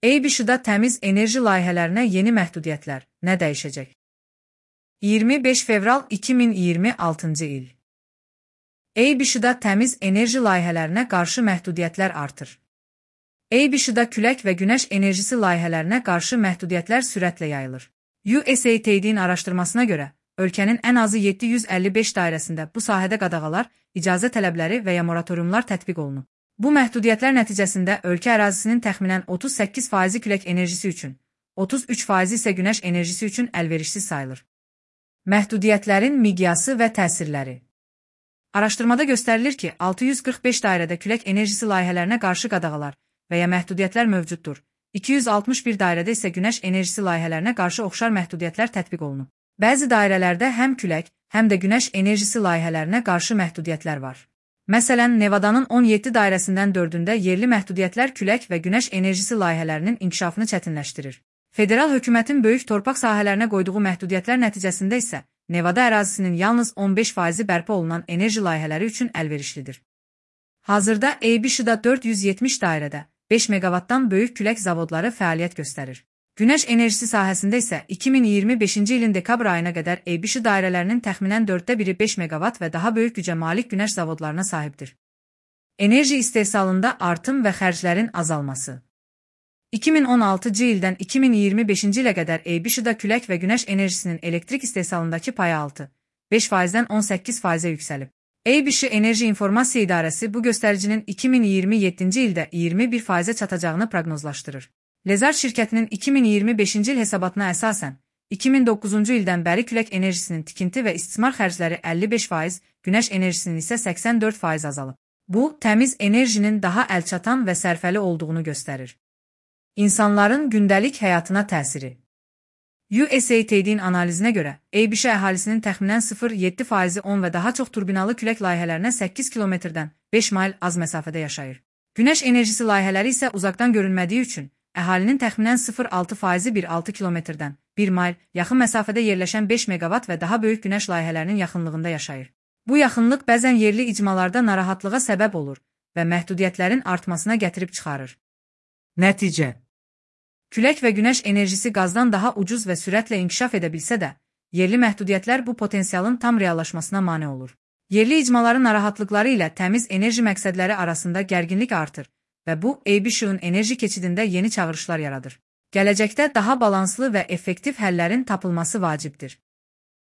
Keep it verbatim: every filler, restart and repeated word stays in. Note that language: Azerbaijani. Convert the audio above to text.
A B Ş-da təmiz enerji layihələrinə yeni məhdudiyyətlər nə dəyişəcək? iyirmi beş fevral iki min iyirmi altıncı il. A B Ş-da təmiz enerji layihələrinə qarşı məhdudiyyətlər artır. A B Ş-da külək və günəş enerjisi layihələrinə qarşı məhdudiyyətlər sürətlə yayılır. U S A I D-in araşdırmasına görə, ölkənin ən azı yeddi yüz əlli beş dairəsində bu sahədə qadağalar, icazə tələbləri və ya moratoriumlar tətbiq olunub. Bu məhdudiyyətlər nəticəsində ölkə ərazisinin təxminən otuz səkkiz faizi külək enerjisi üçün, otuz üç faizi isə günəş enerjisi üçün əlverişsiz sayılır. Məhdudiyyətlərin miqyası və təsirləri. Araşdırmada göstərilir ki, altı yüz qırx beş dairədə külək enerjisi layihələrinə qarşı qadağalar və ya məhdudiyyətlər mövcuddur. iki yüz altmış bir dairədə isə günəş enerjisi layihələrinə qarşı oxşar məhdudiyyətlər tətbiq olunub. Bəzi dairələrdə həm külək, həm də günəş enerjisi layihələrinə qarşı məhdudiyyətlər var. Məsələn, Nevadanın on yeddi dairəsindən dördündə yerli məhdudiyyətlər külək və günəş enerjisi layihələrinin inkişafını çətinləşdirir. Federal hökumətin böyük torpaq sahələrinə qoyduğu məhdudiyyətlər nəticəsində isə Nevada ərazisinin yalnız on beş faizi bərpa olunan enerji layihələri üçün əlverişlidir. Hazırda A B Ş-da dörd yüz yetmiş dairədə beş meqavatdan böyük külək zavodları fəaliyyət göstərir. Günəş enerjisi sahəsində isə iki min iyirmi beşinci ilin dekabr ayına qədər A B Ş dairələrinin təxminən dörddə biri beş meqavat və daha böyük gücə malik günəş zavodlarına sahibdir. Enerji istehsalında artım və xərclərin azalması. iki min on altıncı ildən iki min iyirmi beşinci ilə qədər A B Ş-da külək və günəş enerjisinin elektrik istehsalındakı payı altı, beş faizdən on səkkiz faizə yüksəlib. A B Ş Enerji İnformasiya İdarəsi bu göstəricinin iki min iyirmi yeddinci ildə iyirmi bir faizə çatacağını proqnozlaşdırır. Lezard şirkətinin iki min iyirmi beşinci il hesabatına əsasən, iki min doqquzuncu ildən bəri külək enerjisinin tikinti və istismar xərcləri əlli beş faiz, günəş enerjisinin isə səksən dörd faiz azalıb. Bu, təmiz enerjinin daha əlçatan və sərfəli olduğunu göstərir. İnsanların gündəlik həyatına təsiri. U S A I D-in analizinə görə, A B Ş əhalisinin təxminən sıfır nöqtə yeddi faizi on və daha çox turbinalı külək layihələrinə səkkiz kilometrdən beş mayl az məsafədə yaşayır. Günəş enerjisi layihələri isə uzaqdan görünmədiyi üçün, əhalinin təxminən sıfır nöqtə altı faizi bir altı kilometrdən bir mayl yaxın məsafədə yerləşən beş meqavat və daha böyük günəş layihələrinin yaxınlığında yaşayır. Bu yaxınlıq bəzən yerli icmalarda narahatlığa səbəb olur və məhdudiyyətlərin artmasına gətirib çıxarır. Nəticə. Külək və günəş enerjisi qazdan daha ucuz və sürətlə inkişaf edə bilsə də, yerli məhdudiyyətlər bu potensialın tam reallaşmasına mane olur. Yerli icmaların narahatlıqları ilə təmiz enerji məqsədləri arasında gərginlik artır və bu A B Ş-ın enerji keçidində yeni çağırışlar yaradır. Gələcəkdə daha balanslı və effektiv həllərin tapılması vacibdir.